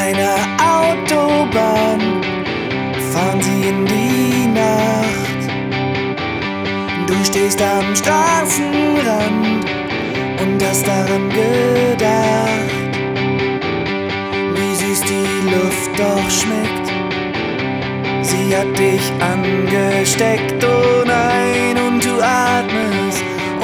einer Autobahn fahren sie in die Nacht. Du stehst am Straßenrand und hast daran gedacht, wie süß die Luft doch schmeckt. Sie hat dich angesteckt, oh nein, und du atmest,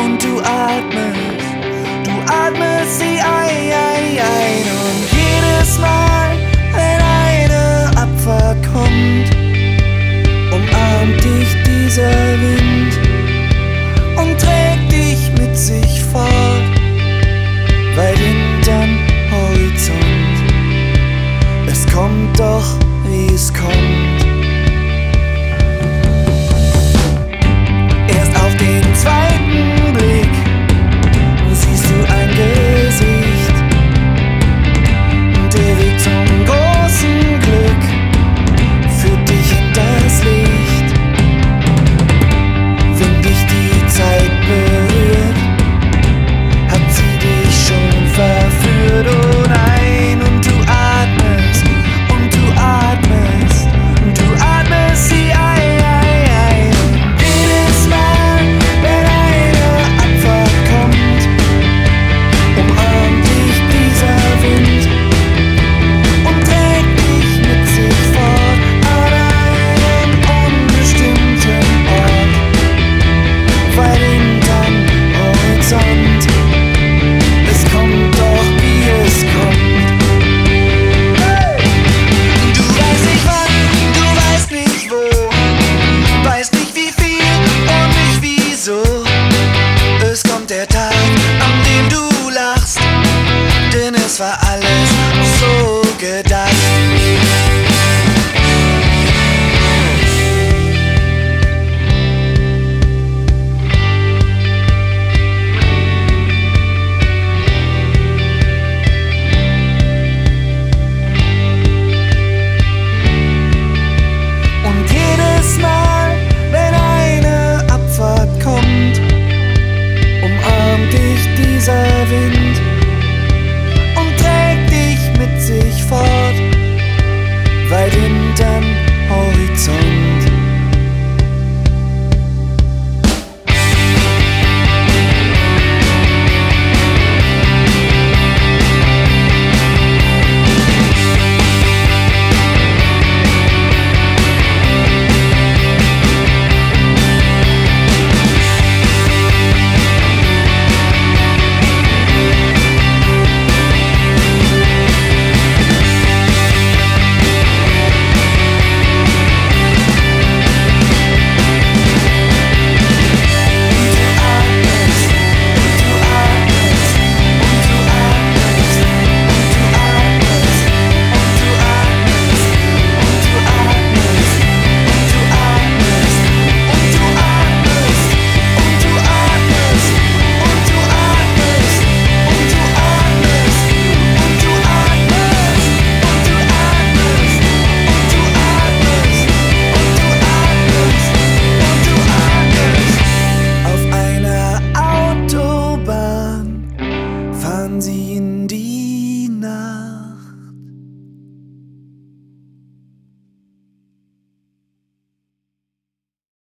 du atmest sie ein. Und jedes Mal, wenn eine Abfahrt kommt, umarmt dich dieser Wind und trägt dich mit sich fort, weit hinterm Horizont. Es kommt doch, wie es kommt. Erst auf den zweiten Blick siehst du ein Gesicht. Der Weg zum großen Glück führt dich hinters Licht. Wenn dich die Zeit berührt, hat sie dich schon verführt, oh nein. Und du atmest, sie ein. Und jedes Mal, wenn eine Abfahrt kommt, umarmt dich dieser Wind und trägt dich mit sich fort an einem unbestimmten Ort, weit hinterm Horizont. Es kommt doch, wie es kommt. Du weißt nicht wann, du weißt nicht wo, weißt nicht wie viel und nicht wieso. Es kommt der Tag, an dem du lachst, denn es war alles so gedacht.